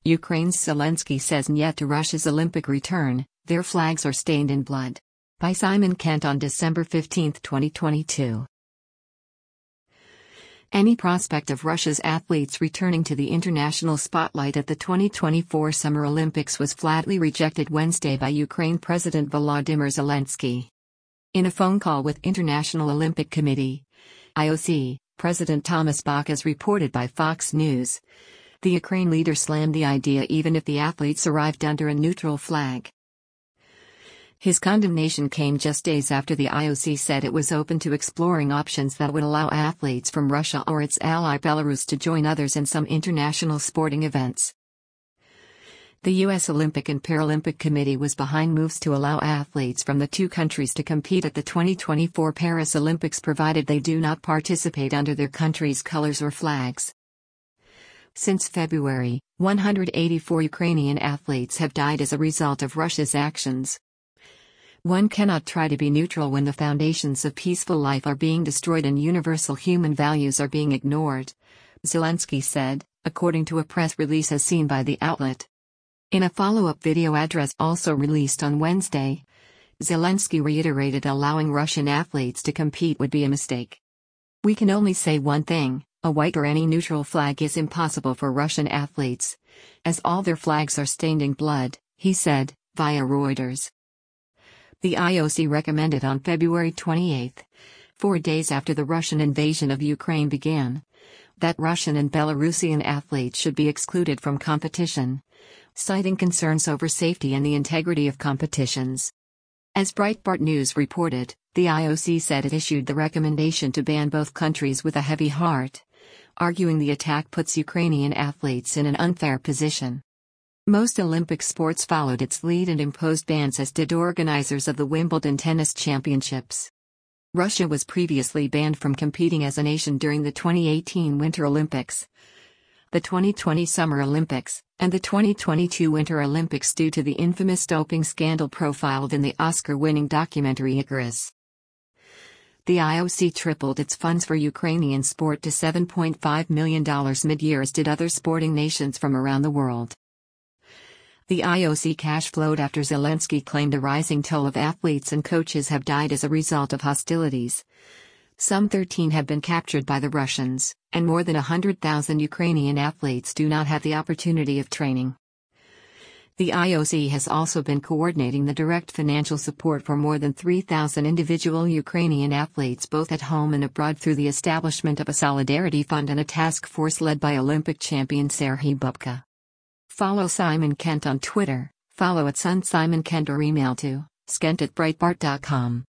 Ukraine's Zelensky says "Niet" to Russia's Olympic return, their flags are stained in blood. By Simon Kent on December 15, 2022. Any prospect of Russia's athletes returning to the international spotlight at the 2024 Summer Olympics was flatly rejected Wednesday by Ukraine President Volodymyr Zelensky. In a phone call with International Olympic Committee (IOC) President Thomas Bach, as reported by Fox News, the Ukraine leader slammed the idea even if the athletes arrived under a neutral flag. His condemnation came just days after the IOC said it was open to exploring options that would allow athletes from Russia or its ally Belarus to join others in some international sporting events. The U.S. Olympic and Paralympic Committee was behind moves to allow athletes from the two countries to compete at the 2024 Paris Olympics provided they do not participate under their country's colors or flags. Since February, 184 Ukrainian athletes have died as a result of Russia's actions. One cannot try to be neutral when the foundations of peaceful life are being destroyed and universal human values are being ignored, Zelensky said, according to a press release as seen by the outlet. In a follow-up video address also released on Wednesday, Zelensky reiterated allowing Russian athletes to compete would be a mistake. "We can only say one thing, a white or any neutral flag is impossible for Russian athletes, as all their flags are stained in blood," he said, via Reuters. The IOC recommended on February 28, 4 days after the Russian invasion of Ukraine began, that Russian and Belarusian athletes should be excluded from competition, citing concerns over safety and the integrity of competitions. As Breitbart News reported, the IOC said it issued the recommendation to ban both countries with a heavy heart, arguing the attack puts Ukrainian athletes in an unfair position. Most Olympic sports followed its lead and imposed bans, as did organizers of the Wimbledon Tennis Championships. Russia was previously banned from competing as a nation during the 2018 Winter Olympics, the 2020 Summer Olympics, and the 2022 Winter Olympics due to the infamous doping scandal profiled in the Oscar-winning documentary Icarus. The IOC tripled its funds for Ukrainian sport to $7.5 million mid-year, as did other sporting nations from around the world. The IOC cash flowed after Zelensky claimed a rising toll of athletes and coaches have died as a result of hostilities. Some 13 have been captured by the Russians, and more than 100,000 Ukrainian athletes do not have the opportunity of training. The IOC has also been coordinating the direct financial support for more than 3,000 individual Ukrainian athletes both at home and abroad through the establishment of a Solidarity Fund and a task force led by Olympic champion Serhiy Bubka. Follow Simon Kent on Twitter, follow @SunSimonKent or email to skent@breitbart.com.